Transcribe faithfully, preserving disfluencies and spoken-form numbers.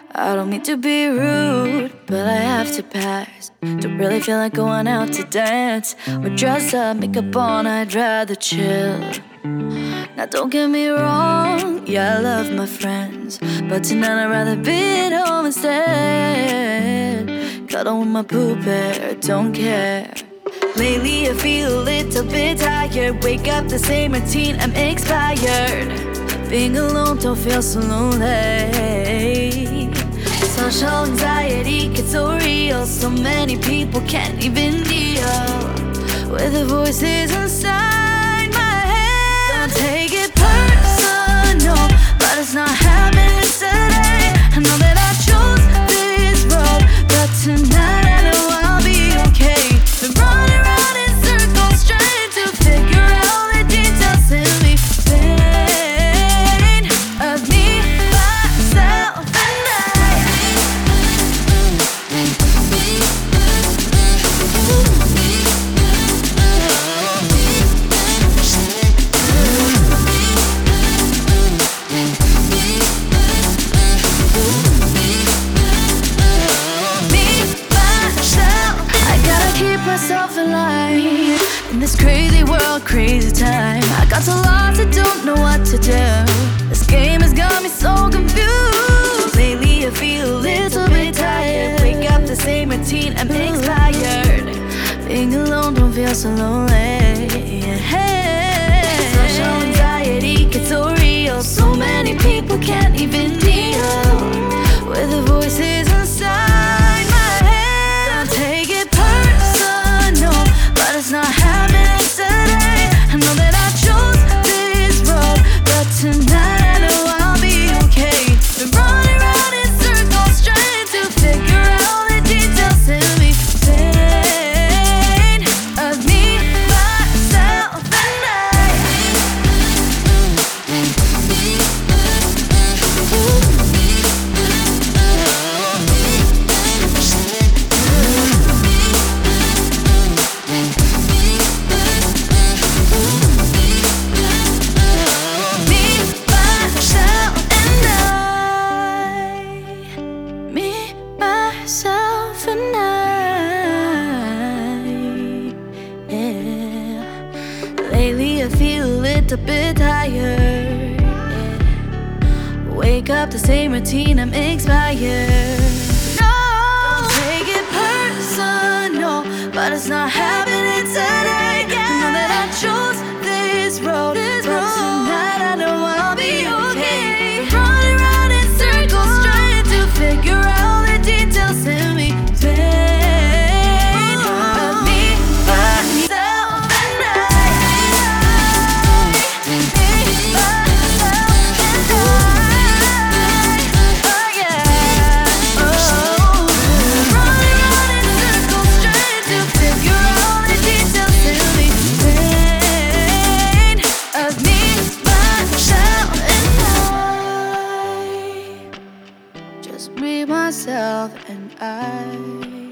I don't mean to be rude, but I have to pass. Don't really feel like going out to dance or dress up, makeup on, I'd rather chill. Now don't get me wrong, yeah I love my friends, but tonight I'd rather be at home instead. Cuddle with my poo bear, don't care. Lately I feel a little bit tired. Wake up the same routine, I'm expired. Being alone don't feel so lonely. Social anxiety gets so real. So many people can't even deal with the voices inside my head. Don't take it personal, but it's not happening today. I know that I chose this road, but tonight I know I'll be okay. Been running around in circles trying to figure out the details in between of me, myself, and I. Myself alive in this crazy world, crazy time. I got so lost, I don't know what to do. This game has got me so confused. Lately I feel a little bit tired. Wake up the same routine, I'm expired. Being alone don't feel so lonely. Social anxiety gets so real. So many people can't even deal with the voices inside my head. Don't take it personal, but it's not happening today. I know that I chose this road, but tonight I know I'll be okay. Been running around in circles trying to figure out the details in between of me, myself, and I. Myself and I, yeah. Lately I feel a little bit tired, yeah. Wake up the same routine, I'm expired. No, don't take it personal, but it's not happening today. I know that I chose this road, this but road. Tonight I know I'll be okay. Running around in circles trying to figure out the details in me. Just me, myself, and I.